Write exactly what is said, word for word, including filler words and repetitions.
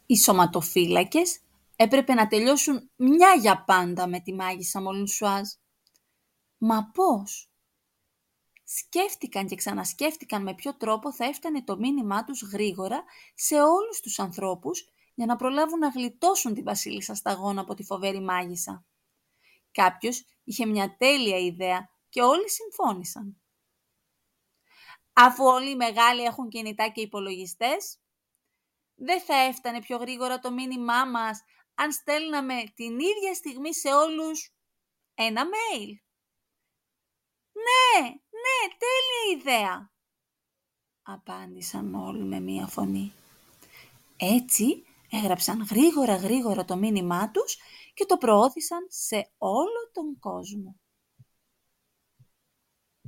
Οι σωματοφύλακες έπρεπε να τελειώσουν μια για πάντα με τη μάγισσα Μολυνσουάζ. Μα πώς? Σκέφτηκαν και ξανασκέφτηκαν με ποιο τρόπο θα έφτανε το μήνυμά τους γρήγορα σε όλους τους ανθρώπους για να προλάβουν να γλιτώσουν τη βασίλισσα Σταγόνα από τη φοβερή μάγισσα. Κάποιος είχε μια τέλεια ιδέα και όλοι συμφώνησαν. Αφού όλοι οι μεγάλοι έχουν κινητά και υπολογιστές, δεν θα έφτανε πιο γρήγορα το μήνυμά μας αν στέλναμε την ίδια στιγμή σε όλους ένα mail? Ναι, ναι, τέλεια ιδέα, απάντησαν όλοι με μία φωνή. Έτσι έγραψαν γρήγορα γρήγορα το μήνυμά τους και το προώθησαν σε όλο τον κόσμο.